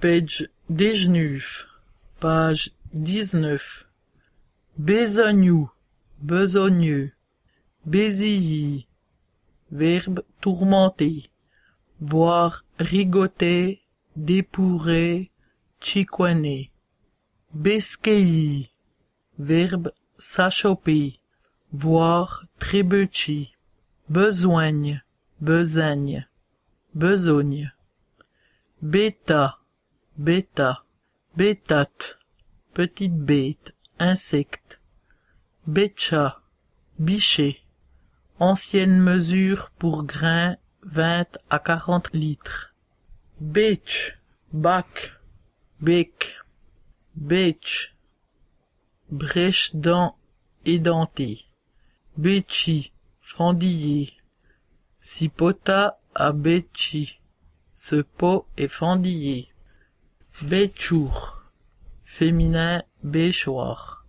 Page 19, page 19. Besogneux, besogneux. Bésillis, verbe tourmenté. Voir rigoter, dépourer, chicoiner. Besqueillis, verbe s'achoper. Voir trébucher. Besoigne, besagne. Besogne. Bêta, bêta. Bêtate, petite bête, insecte. Bétcha, bichet. Ancienne mesure pour grains 20 à 40 litres. Béch, bac, bec. Béch, brèche dent édentée. Béchi, fendillé. Cipota à béchi. Ce pot est fendillé. Béchour, féminin béchoir.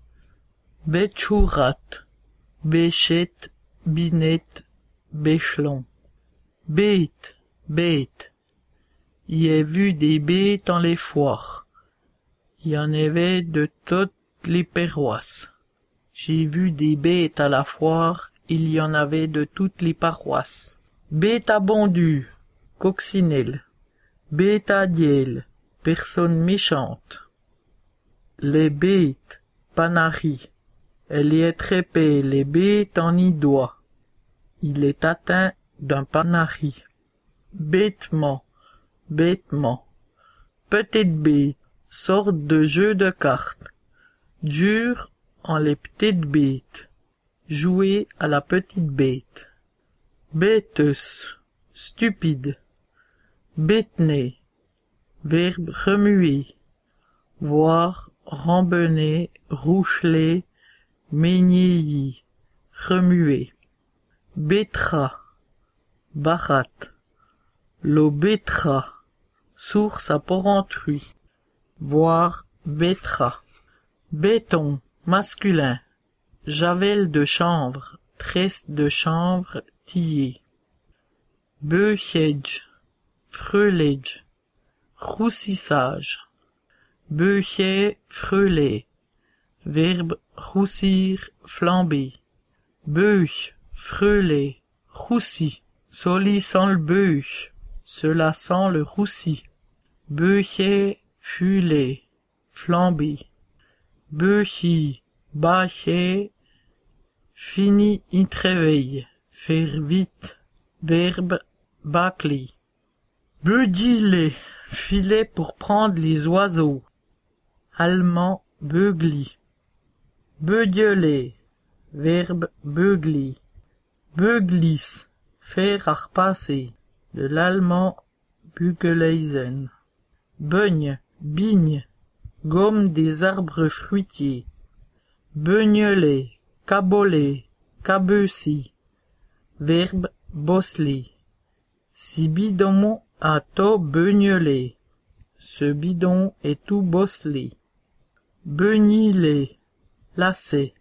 Béchourate, béchette, binette, béchelon. Bête, bête. Y ai vu des bêtes dans les foires. Y en avait de toutes les paroisses. J'ai vu des bêtes à la foire, il y en avait de toutes les paroisses. Bête à bondu, coccinelle. Bête à diel, personne méchante. Les bêtes, panari. Elle y est trépée, les bêtes en y doit. Il est atteint d'un panari. Bêtement, bêtement. Petite bête, sorte de jeu de cartes. Dur en les petites bêtes. Jouer à la petite bête. Bêteuse, stupide. Bêtener, verbe remuer. Voir, rembener, roucheler, ménier, remuer. Bétra, barate. L'eau bétra, source à Porrentruy. Voir, bétra. Béton, masculin. Javel de chanvre, tresse de chanvre, tillée. Beuchège, freulège. Roussissage. Beuchet, freuler. Verbe roussir, flamber. Beuch, freuler, roussi. Soli sent le beuch, cela sent le roussi. Beuchet, fuler, flamber. Beuchi, bâcher, fini y tréveille, faire vite. Verbe bâcler. Beugler, filet pour prendre les oiseaux. Allemand beugli. Beugler, verbe beugler. Beuglis, faire à repasser. De l'allemand Bügeleisen. Beugne, bigne, gomme des arbres fruitiers. Beugneler, caboler, cabeusi. Verbe bosseler. Si bidon a to beugneler. Ce bidon est tout bosselé. Beugniler, lacet.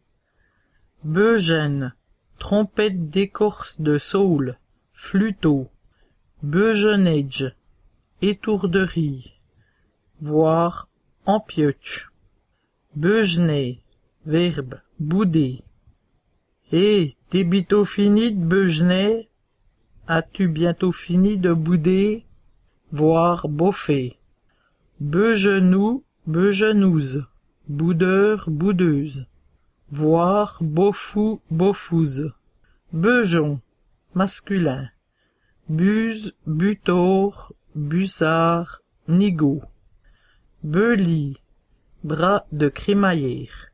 Beugène, trompette d'écorce de saule, flûteau. Beugenège, étourderie. Voir, empioche. Beugener, verbe bouder. Eh, t'es bientôt fini de beugener? As-tu bientôt fini de bouder? Voir boffer. Beugenou, beugenouse. Boudeur, boudeuse. Voir bofou, bofouze. Beugeon, masculin. Buse, butor, bussard, nigaud. Beuli, bras de crémaillère.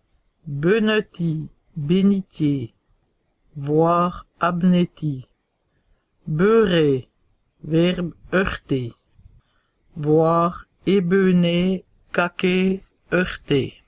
Benetti, bénitier. Voir abnéti. Beurrer, verbe heurter. Voir ébeuner, caquer, heurter.